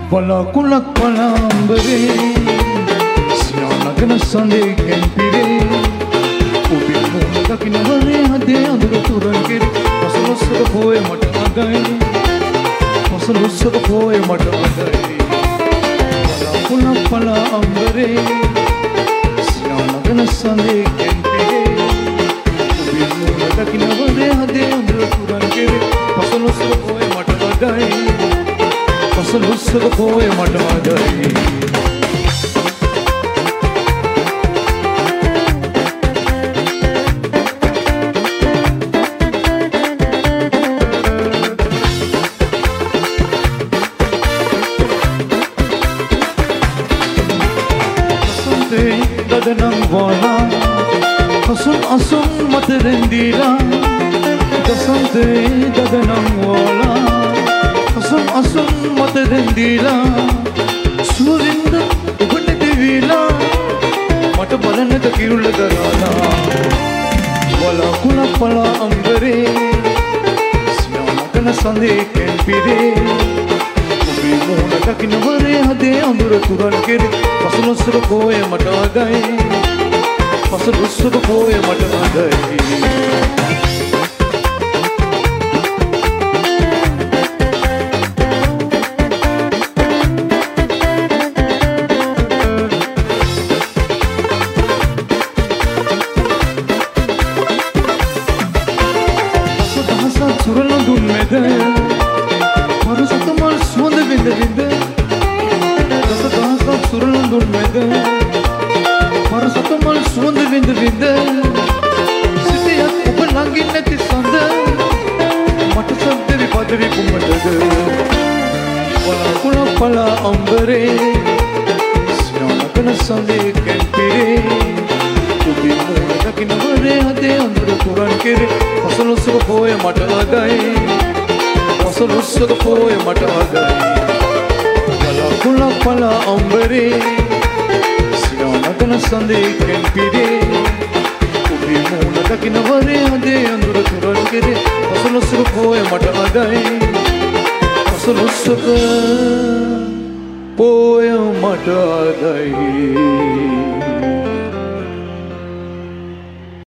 වලකුණක් පලාම්බරේ සියානගෙන සඳේකෙන් පිරේ ඔබේ මුණ දකින්නවරේ හදේ අඳුර තුරන් කෙරේ පසළොස්වක පෝය මට අගයි පසළොස්වක පෝය මට අගයි වලකුණක් පලාම්බරේ සියානගෙන සඳේකෙන් පිරේ ඔබේ මුණ දකින්නවරේ හදේ අඳුර තුරන් කෙරේ පසළොස්වක පෝය මට අගයි පසළොස්වක පෝය මට අගයි දදනම් වලා හසුන් අසුන් මත රැඳීලා දසන්තේ දදනම් වලා හසුන් අසුන් මත රැඳීලා සුවින්ද ඔබට දෙවිලා මට බලන්නට කිරුළ දරාලා වලකුණක් පලා අම්බරේ සියානකන සඳේකෙන් පිරේ ඔබේ මුණ දකින්නවරේ හදේ අඳුර තුරන් කෙරේ පසළොස්වක පෝය මට අගයි පසළොස්වක පෝය මට අගයි දසදහසක් සුරලඳුන් මැද පරසතමල් සුවඳ විඳ විඳ දසදහසක් සුරලඳුන් මැද පරසතමල් සුවඳ විඳ විඳ සිටියත් ඔබ ළඟින් නැති සඳ මට සද්ද විපද විකුමටද වලකුණක් පලා අම්බරේ සියානකන සඳේකෙන් පිරේ ඔබේ මුණ දකින්නවරේ හදේ අඳුර තුරන් කෙරේ පසළොස්වක පෝය මට අගයි පසළොස්වක පෝය මට අගයි වලකුණක් පලා අම්බරේ සියානකන සඳේකෙන් පිරේ ඔබේ මුණ දකින්නවරේ හදේ අඳුර තුරන් කෙරේ පසළොස්වක පෝය මට අගයි පසළොස්වක පෝය මට අගයි